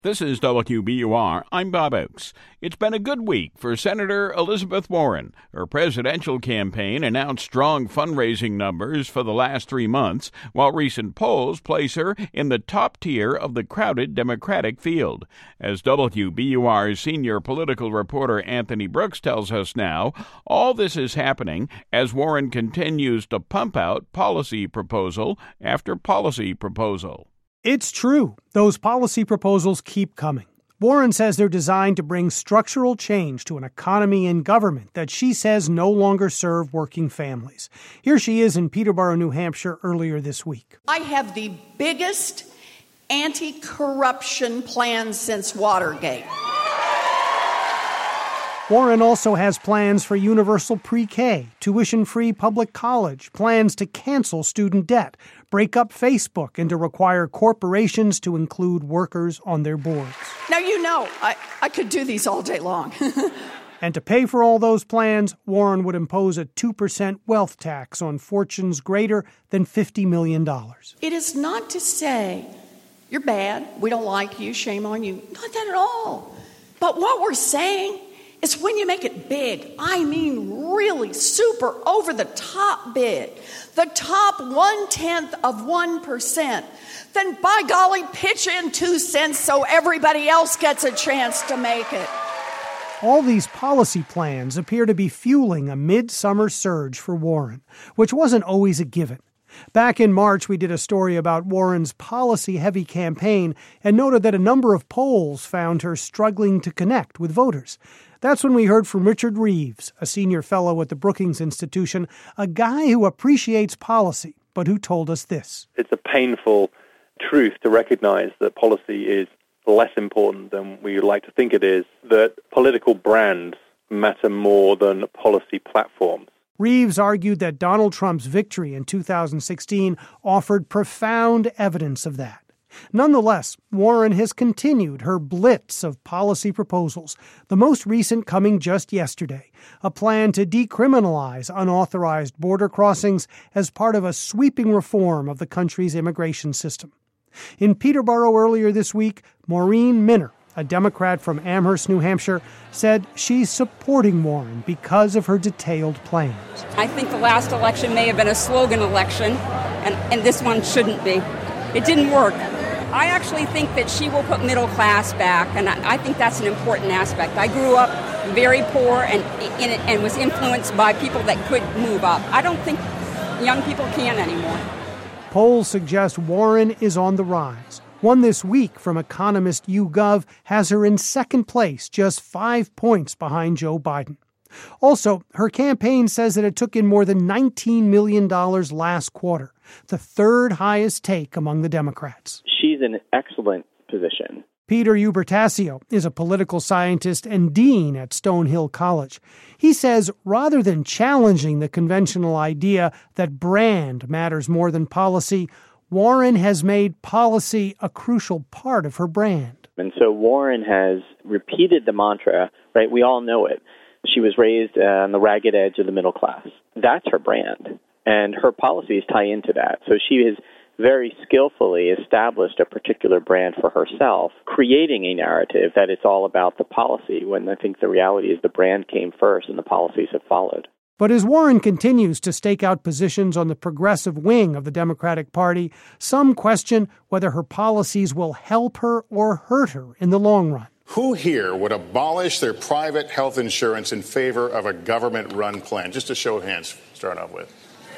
This is WBUR. I'm Bob Oakes. It's been a good week for Senator Elizabeth Warren. Her presidential campaign announced strong fundraising numbers for the last 3 months, while recent polls place her in the top tier of the crowded Democratic field. As WBUR's senior political reporter Anthony Brooks tells us now, all this is happening as Warren continues to pump out policy proposal after policy proposal. It's true. Those policy proposals keep coming. Warren says they're designed to bring structural change to an economy and government that she says no longer serve working families. Here she is in Peterborough, New Hampshire, earlier this week. I have the biggest anti-corruption plan since Watergate. Warren also has plans for universal pre-K, tuition-free public college, plans to cancel student debt, break up Facebook, and to require corporations to include workers on their boards. Now, you know, I could do these all day long. And to pay for all those plans, Warren would impose a 2% wealth tax on fortunes greater than $50 million. It is not to say, you're bad, we don't like you, shame on you. Not that at all. But what we're saying is when you make it big, I mean really super over-the-top big, the top 0.1%, then by golly, pitch in 2 cents so everybody else gets a chance to make it. All these policy plans appear to be fueling a midsummer surge for Warren, which wasn't always a given. Back in March, we did a story about Warren's policy-heavy campaign and noted that a number of polls found her struggling to connect with voters. That's when we heard from Richard Reeves, a senior fellow at the Brookings Institution, a guy who appreciates policy, but who told us this. It's a painful truth to recognize that policy is less important than we would like to think it is, that political brands matter more than policy platforms. Reeves argued that Donald Trump's victory in 2016 offered profound evidence of that. Nonetheless, Warren has continued her blitz of policy proposals, the most recent coming just yesterday, a plan to decriminalize unauthorized border crossings as part of a sweeping reform of the country's immigration system. In Peterborough earlier this week, Maureen Minner, a Democrat from Amherst, New Hampshire, said she's supporting Warren because of her detailed plans. I think the last election may have been a slogan election, and this one shouldn't be. It didn't work. I actually think that she will put middle class back, and I think that's an important aspect. I grew up very poor and was influenced by people that could move up. I don't think young people can anymore. Polls suggest Warren is on the rise. One this week from economist YouGov has her in second place, just 5 points behind Joe Biden. Also, her campaign says that it took in more than $19 million last quarter, the third highest take among the Democrats. She's in an excellent position. Peter Ubertasio is a political scientist and dean at Stonehill College. He says rather than challenging the conventional idea that brand matters more than policy, Warren has made policy a crucial part of her brand. And so Warren has repeated the mantra, right? We all know it. She was raised on the ragged edge of the middle class. That's her brand, and her policies tie into that. So she has very skillfully established a particular brand for herself, creating a narrative that it's all about the policy, when I think the reality is the brand came first and the policies have followed. But as Warren continues to stake out positions on the progressive wing of the Democratic Party, some question whether her policies will help her or hurt her in the long run. Who here would abolish their private health insurance in favor of a government-run plan? Just a show of hands, start off with.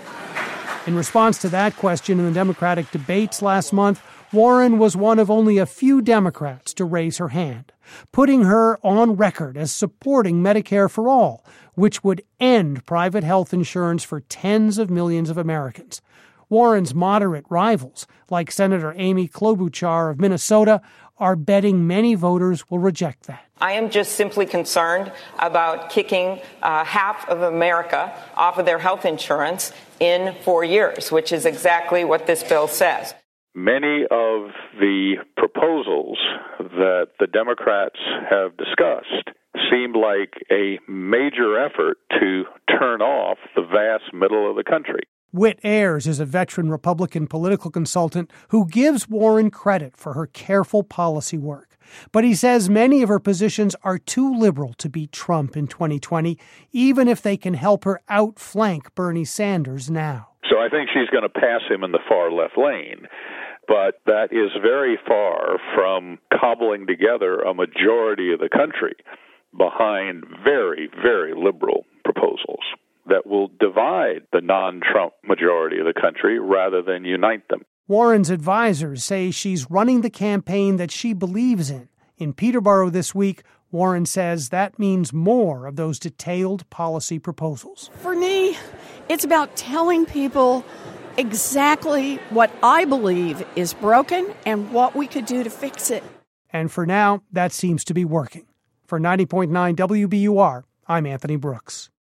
In response to that question in the Democratic debates last month, Warren was one of only a few Democrats to raise her hand, putting her on record as supporting Medicare for All, which would end private health insurance for tens of millions of Americans. Warren's moderate rivals, like Senator Amy Klobuchar of Minnesota, are betting many voters will reject that. I am just simply concerned about kicking half of America off of their health insurance in 4 years, which is exactly what this bill says. Many of the proposals that the Democrats have discussed seem like a major effort to turn off the vast middle of the country. Whit Ayers is a veteran Republican political consultant who gives Warren credit for her careful policy work. But he says many of her positions are too liberal to beat Trump in 2020, even if they can help her outflank Bernie Sanders now. So I think she's going to pass him in the far left lane. But that is very far from cobbling together a majority of the country behind very, very liberal proposals that will divide the non-Trump majority of the country rather than unite them. Warren's advisors say she's running the campaign that she believes in. In Peterborough this week, Warren says that means more of those detailed policy proposals. For me, it's about telling people exactly what I believe is broken and what we could do to fix it. And for now, that seems to be working. For 90.9 WBUR, I'm Anthony Brooks.